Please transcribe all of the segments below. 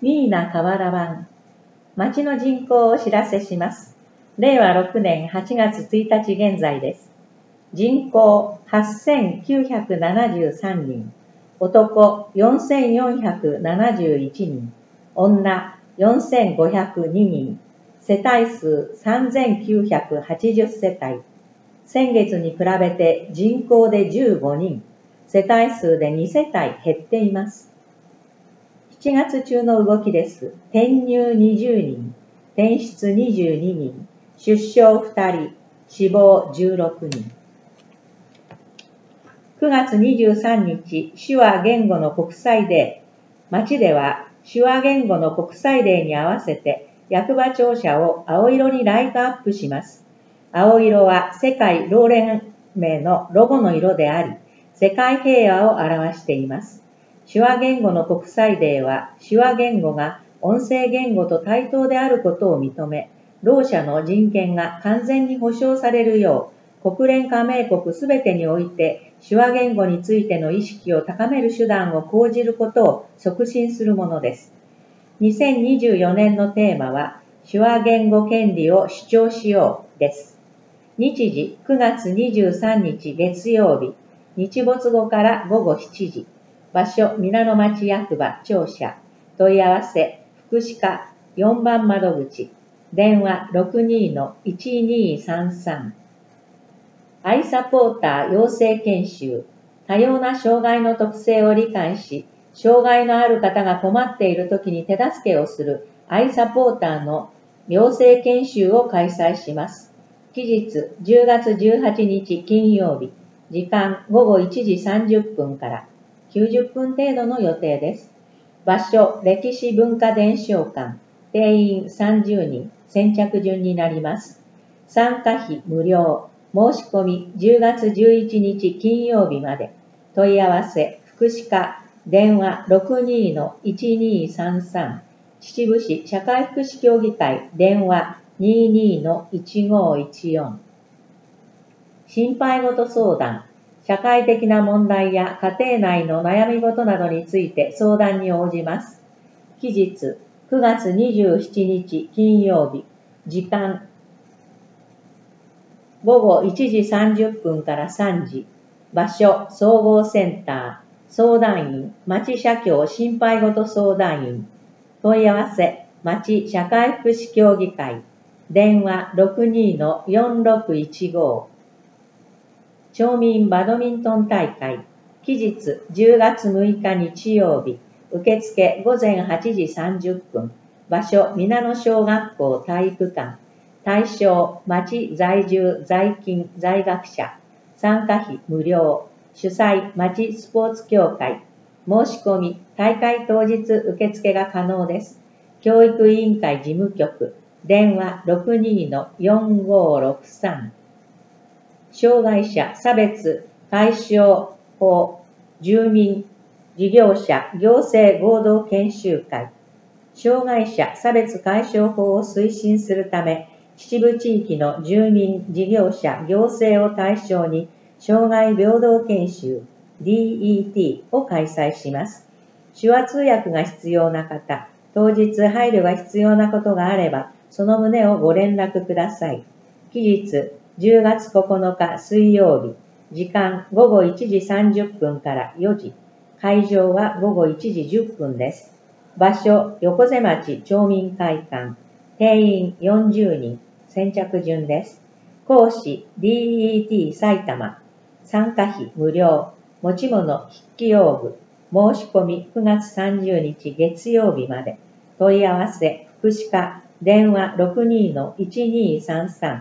ミーナ河原版。町の人口をお知らせします。令和6年8月1日現在です。人口8973人、男4471人、女4502人、世帯数3980世帯。先月に比べて人口で15人、世帯数で2世帯減っています。7月中の動きです。転入20人、転出22人、出生2人、死亡16人。9月23日、手話言語の国際デー。町では手話言語の国際デーに合わせて役場庁舎を青色にライトアップします。青色は世界ろう連盟のロゴの色であり、世界平和を表しています。手話言語の国際デーは、手話言語が音声言語と対等であることを認め、ろう者の人権が完全に保障されるよう、国連加盟国すべてにおいて、手話言語についての意識を高める手段を講じることを促進するものです。2024年のテーマは、手話言語権利を主張しようです。日時9月23日月曜日、日没後から午後7時。場所、皆野町役場庁舎。問い合わせ、福祉課4番窓口。電話 62-1233。アイサポーター養成研修。多様な障害の特性を理解し、障害のある方が困っているときに手助けをするアイサポーターの養成研修を開催します。期日10月18日金曜日。時間午後1時30分から。90分程度の予定です。場所、歴史文化伝承館。定員30人。先着順になります。参加費無料。申し込み10月11日金曜日まで。問い合わせ、福祉課、電話 62-1233。秩父市社会福祉協議会、電話 22-1514。心配事相談。社会的な問題や家庭内の悩み事などについて相談に応じます。期日9月27日金曜日。時間午後1時30分から3時。場所、総合センター。相談員、町社協心配事相談員。問い合わせ、町社会福祉協議会。電話 62-4615。町民バドミントン大会。期日10月6日日曜日。受付午前8時30分。場所、皆野小学校体育館。対象、町在住在勤在学者。参加費無料。主催、町スポーツ協会。申し込み、大会当日受付が可能です。教育委員会事務局。電話 62-4563。障害者差別解消法住民事業者行政合同研修会。障害者差別解消法を推進するため、秩父地域の住民事業者行政を対象に障害平等研修 DET を開催します。手話通訳が必要な方、当日配慮が必要なことがあれば、その旨をご連絡ください。期日10月9日水曜日。時間午後1時30分から4時。会場は午後1時10分です。場所、横瀬町町民会館。定員40人。先着順です。講師、DET 埼玉。参加費無料。持ち物、筆記用具。申し込み9月30日月曜日まで。問い合わせ、福祉課。電話 62-1233。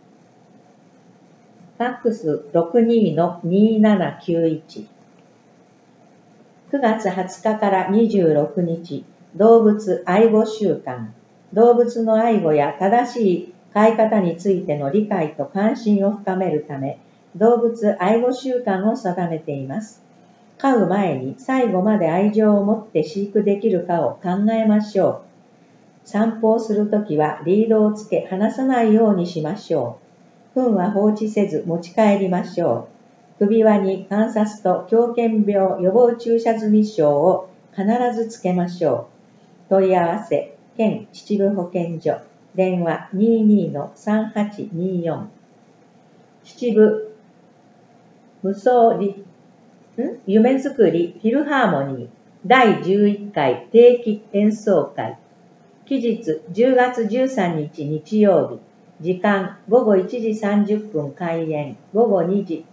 ファックス 62-2791。9月20日から26日、動物愛護週間。動物の愛護や正しい飼い方についての理解と関心を深めるため、動物愛護週間を定めています。飼う前に最後まで愛情を持って飼育できるかを考えましょう。散歩をするときはリードをつけ離さないようにしましょう。糞は放置せず持ち帰りましょう。首輪に観察と狂犬病予防注射済証を必ずつけましょう。 問い合わせ、県秩父保健所、電話 22-3824。秩父無双夢づくりフィルハーモニー第11回定期演奏会。期日10月13日日曜日。時間午後1時30分開演。午後1時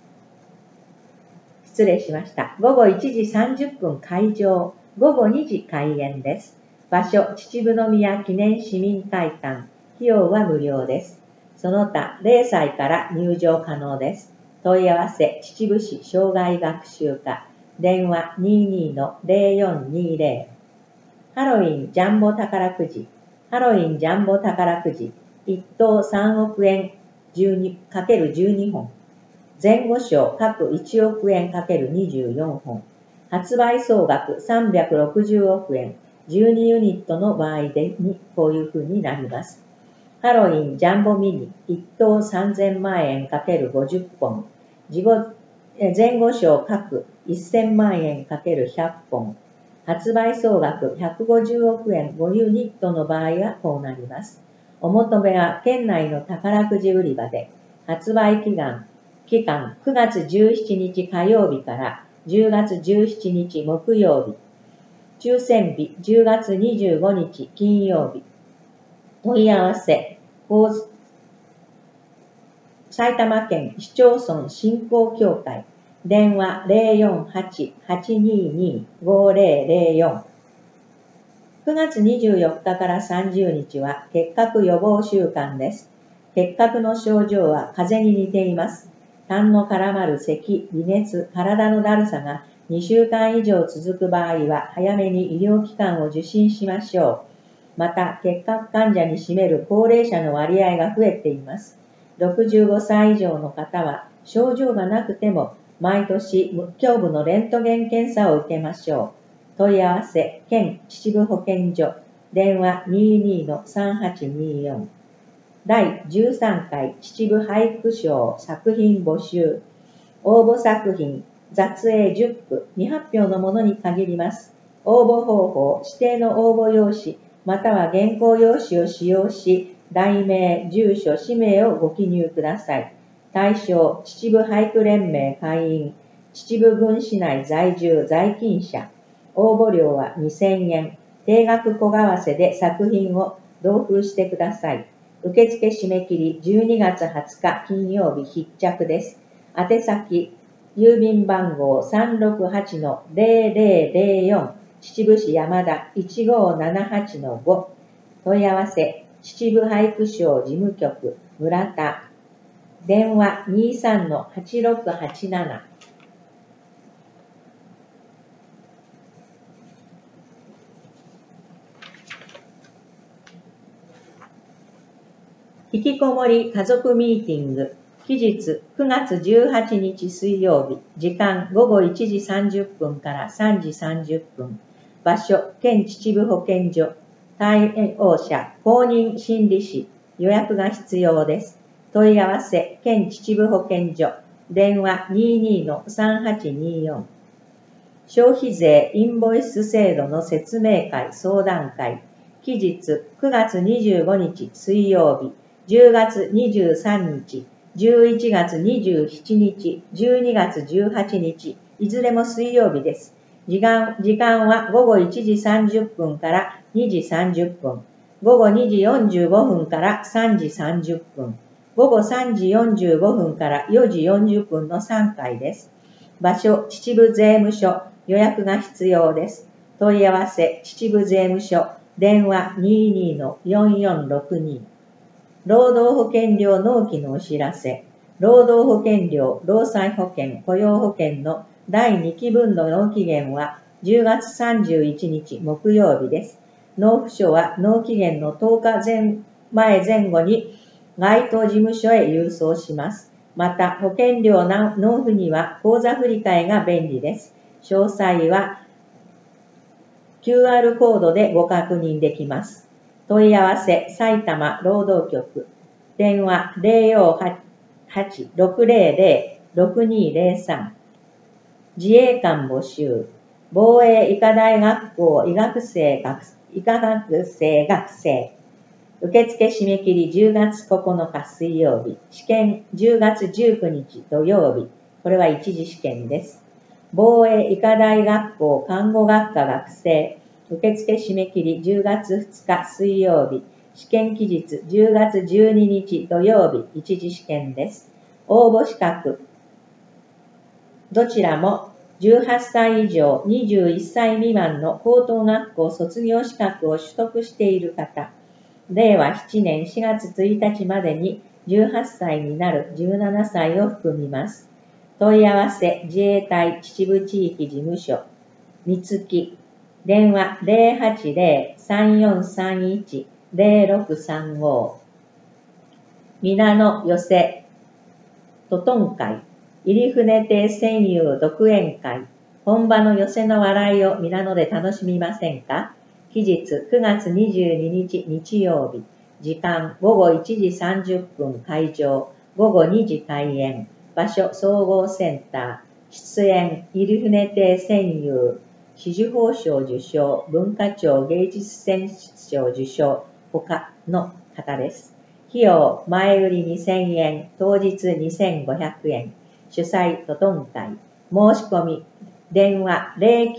30分会場。午後2時開演です。場所、秩父宮記念市民会館。費用は無料です。その他、0歳から入場可能です。問い合わせ、秩父市障害学習課。電話 22-0420。ハロウィンジャンボ宝くじ。ハロウィンジャンボ宝くじ。1等3億円 ×12 本。前後賞各1億円 ×24 本。発売総額360億円。12ユニットの場合でこういう風になります。ハロウィンジャンボミニ1等3000万円 ×50 本。前後賞各1000万円 ×100 本。発売総額150億円5ユニットの場合はこうなります。お求めは県内の宝くじ売り場で、発売期間9月17日火曜日から10月17日木曜日、抽選日10月25日金曜日。問い合わせ、埼玉県市町村振興協会。電話 048-822-5004。9月24日から30日は結核予防週間です。結核の症状は風邪に似ています。痰の絡まる咳、微熱、体のだるさが2週間以上続く場合は早めに医療機関を受診しましょう。また、結核患者に占める高齢者の割合が増えています。65歳以上の方は症状がなくても毎年胸部のレントゲン検査を受けましょう。問い合わせ、県秩父保健所、電話 22-3824。第13回秩父俳句賞作品募集。応募作品、雑影10句、未発表のものに限ります。応募方法、指定の応募用紙、または原稿用紙を使用し、題名、住所、氏名をご記入ください。対象、秩父俳句連盟会員、秩父郡市内在住在勤者。応募料は2000円。定額小為替で作品を同封してください。受付締め切り12月20日金曜日必着です。宛先、郵便番号 368-0004 秩父市山田 1578-5。問い合わせ、秩父俳句賞事務局村田。電話 23-8687。引きこもり家族ミーティング。期日9月18日水曜日。時間午後1時30分から3時30分。場所、県秩父保健所。対応者、公認心理師。予約が必要です。問い合わせ、県秩父保健所。電話 22-3824。消費税インボイス制度の説明会相談会。期日9月25日水曜日。10月23日、11月27日、12月18日、いずれも水曜日です。時間は午後1時30分から2時30分、午後2時45分から3時30分、午後3時45分から4時40分の3回です。場所、秩父税務署、予約が必要です。問い合わせ、秩父税務署、電話 22-4462。労働保険料納期のお知らせ。労働保険料、労災保険、雇用保険の第2期分の納期限は10月31日木曜日です。納付書は納期限の10日前後に該当事務所へ郵送します。また、保険料納付には口座振替が便利です。詳細は QR コードでご確認できます。問い合わせ、埼玉労働局。電話 048-600-6203。自衛官募集。防衛医科大学校医学医科学生学生。受付締め切り10月9日水曜日。試験10月19日土曜日。これは一次試験です。防衛医科大学校看護学科学生。受付締め切り10月2日水曜日。試験期日10月12日土曜日。一次試験です。応募資格。どちらも18歳以上21歳未満の高等学校卒業資格を取得している方、令和7年4月1日までに18歳になる17歳を含みます。問い合わせ自衛隊秩父地域事務所、三月、電話 080-3431-0635。皆の寄せ、トトン会、入船亭戦友独演会、本場の寄せの笑いを皆ので楽しみませんか？期日9月22日日曜日、時間午後1時30分会場、午後2時開演、場所総合センター、出演入船亭戦友、紫綬褒章受賞、文化庁芸術選出賞受賞、他の方です。費用、前売り2000円、当日2500円。主催、トトン会。申し込み、電話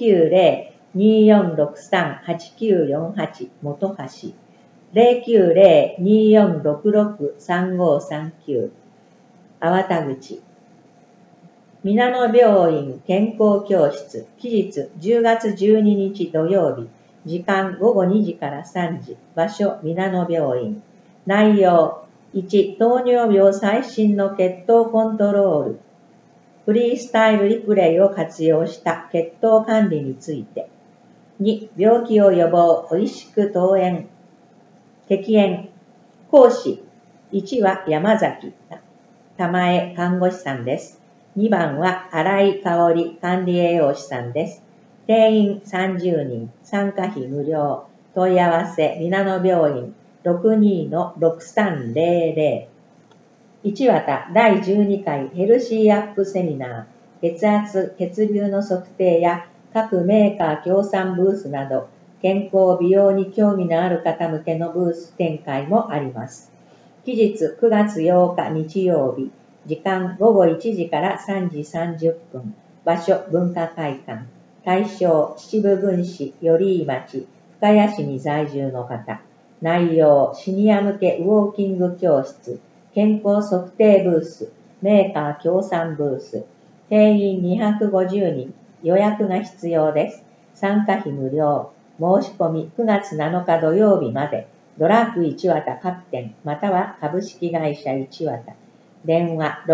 090-2463-8948元橋。090-2466-3539。粟田口。皆野病院健康教室。期日10月12日土曜日。時間午後2時から3時。場所、皆野病院。内容、1、糖尿病最新の血糖コントロール。フリースタイルリプレイを活用した血糖管理について。2、病気を予防、おいしく登園。摘炎。講師、1は山崎玉江看護師さんです。2番は新井香織管理栄養士さんです。定員30人、参加費無料。問い合わせ、皆野病院。62-6300。一綿第12回ヘルシーアップセミナー、血圧、血流の測定や各メーカー協賛ブースなど、健康美容に興味のある方向けのブース展開もあります。期日9月8日日曜日、時間午後1時から3時30分、場所文化会館、対象秩父郡市寄居町、深谷市に在住の方。内容、シニア向けウォーキング教室、健康測定ブース、メーカー協賛ブース、定員250人、予約が必要です。参加費無料、申し込み9月7日土曜日まで、ドラッグ一綿各店、または株式会社一綿、電話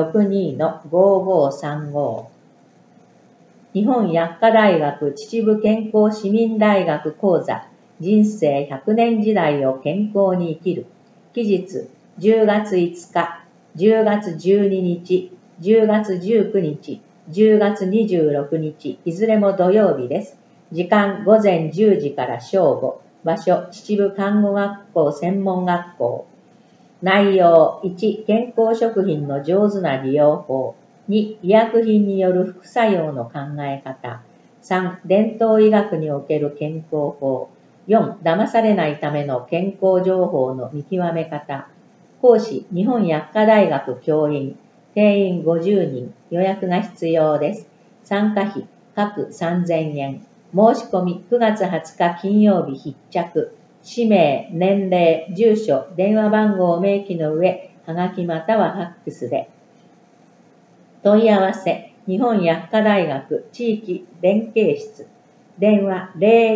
62-5535。日本薬科大学秩父健康市民大学講座、人生100年時代を健康に生きる。期日10月5日、10月12日、10月19日、10月26日、いずれも土曜日です。時間午前10時から正午。場所、秩父看護学校専門学校。内容、1、健康食品の上手な利用法。2、医薬品による副作用の考え方。3、伝統医学における健康法。4、騙されないための健康情報の見極め方。講師、日本薬科大学教員。定員50人。予約が必要です。参加費、各3000円。申し込み9月20日金曜日必着。氏名、年齢、住所、電話番号を明記の上、はがきまたはファックスで。問い合わせ、日本薬科大学地域連携室。電話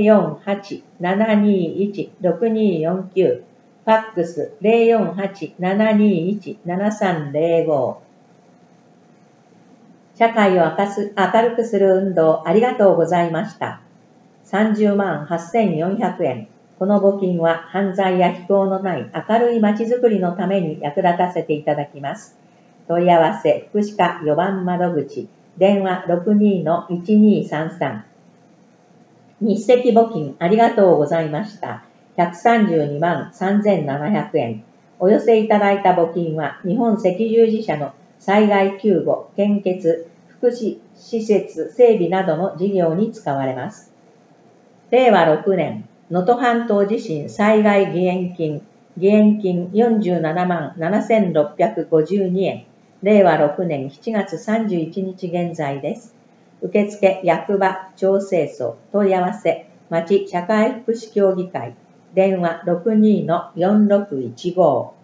048-721-6249。ファックス 048-721-7305。社会を明るくする運動ありがとうございました。30万8400円。この募金は犯罪や非行のない明るい街づくりのために役立たせていただきます。問い合わせ、福祉課4番窓口、電話 62-1233。日赤募金ありがとうございました。132万3700円。お寄せいただいた募金は日本赤十字社の災害救護、献血、福祉施設整備などの事業に使われます。令和6年能登半島地震災害義援金47万7652円、令和6年7月31日現在です。受付役場調整所問い合わせ町社会福祉協議会電話 62-4615